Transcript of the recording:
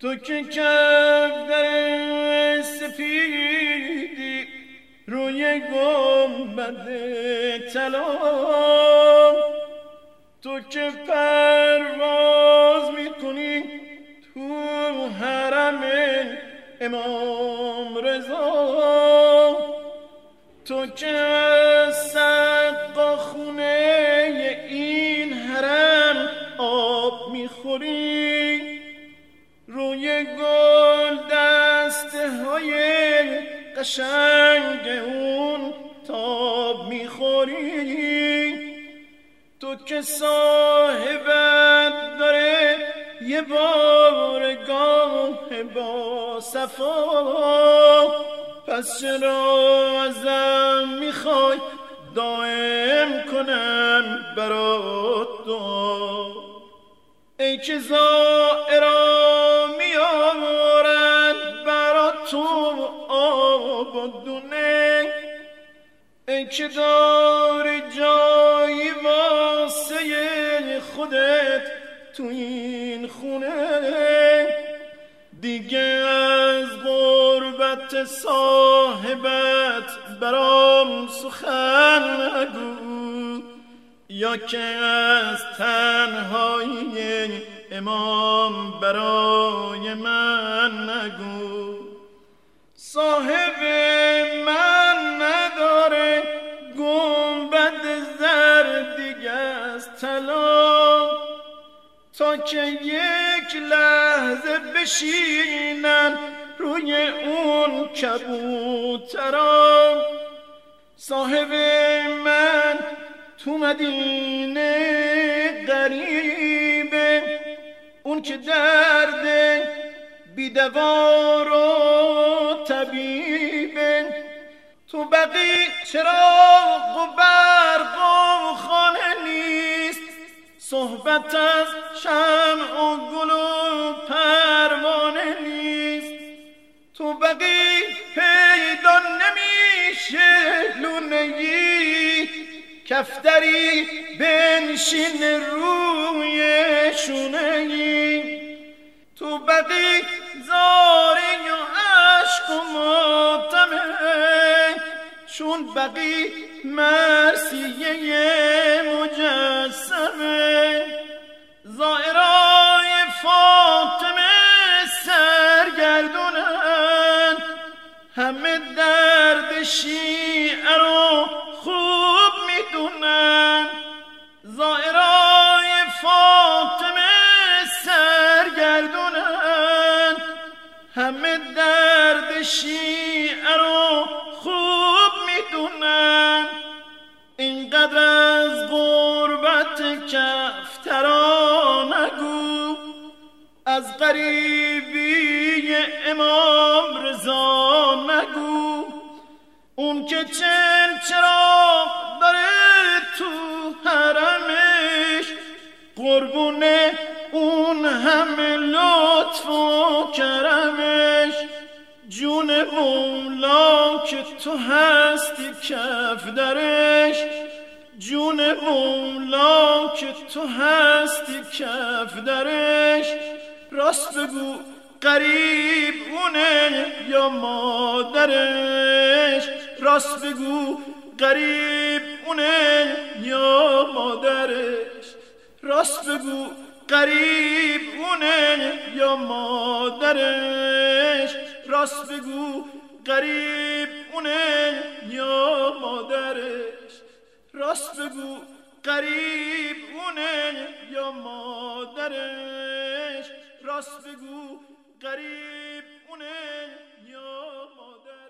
تو که کفتر سپیدی روی گنبد طلا، تو که پرواز میکنی تو حرم امام رضا، تو که سقا خونه این حرم آب میخوری، روی گل دسته های قشنگ اون تاب میخوری، تو که صاحبت داره یه بارگاه با صفا، پس چرا ازم میخوای دائم کنم برات دعا؟ ای که زائرا میارد برات تو آب و دونه، ای که داری جایی واسه خودت تو این خونه، دیگه از غربت صاحبت برام سخن نگو، یا که از تنهایی امام برای من نگو. صاحب من نداره گنبد زر دیگه از طلا، تا که یک لحظه بشینن روی اون کبوترا. صاحب من تو مدینه غریبه، اون که درد بیدوار و طبیبه، تو بقی چراغ و برق و خانه نیست، صحبت از شمع و گل و پروانه نیست، تو بقی پیدا نمیشه لونه‌ای، کفتری بنشین روی شونه‌ای، تو بقی زاری و عشق و ماتمه، چون بقی مرثیه مجسمه. زائرای فاطمه سرگردونن، همه درد شیعه رو خوب میدونن. زائرای فاطمه سرگردونن، همه درد شیعه رو خوب میدونن. اینقدر از غربت کفترا نگو، از غریبی امام رضا نگو، اون که چراغ داره تو حرمش، قربونه اون همه لطف و کرمش. جون مولا که تو هستی کف درش، جون مولا که تو هستی کف درش، راست بگو قریب اونه یا مادرش، راست بگو قریب اونه یا مادرش، راست بگو قریب اونه یا مادرش، راست بگو قریب اونه یا مادرش، راست بگو قریب اونه یا مادرش، راست بگو قریب اونه یا مادرش.